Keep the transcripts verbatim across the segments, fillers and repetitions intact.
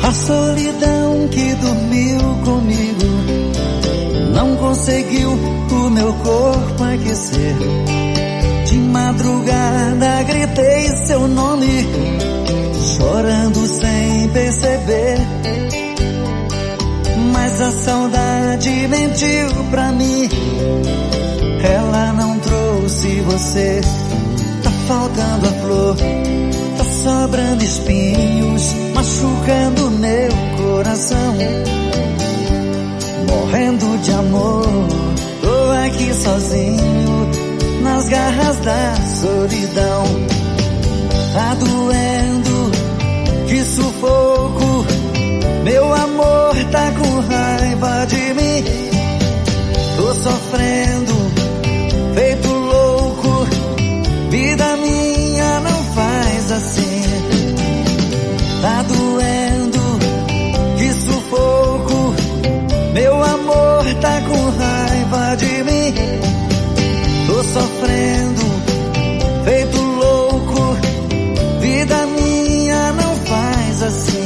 A solidão que dormiu comigo não conseguiu o meu corpo aquecer. De madrugada gritei seu nome, chorando sem perceber. Mas a saudade mentiu pra mim, ela não trouxe você. Tá faltando a flor, tá sobrando espinhos, machucando meu coração. Morrendo de amor, tô aqui sozinho, nas garras da solidão. Tá doendo, que sufoco, meu amor tá com raiva de mim. Tô sofrendo, feito louco, vida minha não faz assim. Tá doendo, que sufoco, meu amor tá com raiva de mim. Tô sofrendo, feito louco, vida minha não faz assim.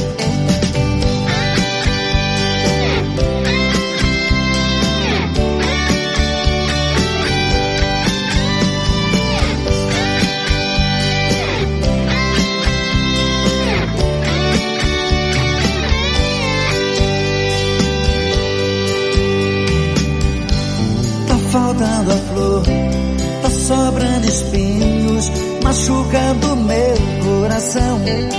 Faltando a flor, tá sobrando espinhos, machucando meu coração.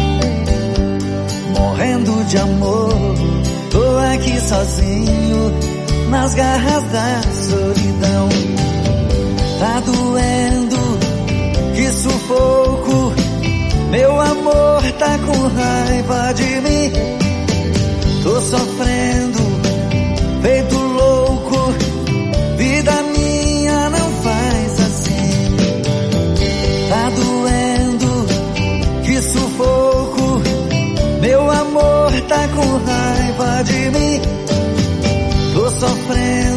Morrendo de amor, tô aqui sozinho, nas garras da solidão. Tá doendo, que sufoco, meu amor tá com raiva de mim. Tô sofrendo, feito louco, vida minha não faz assim. Tá doendo, que sufoco, meu amor tá com raiva de mim. Tô sofrendo,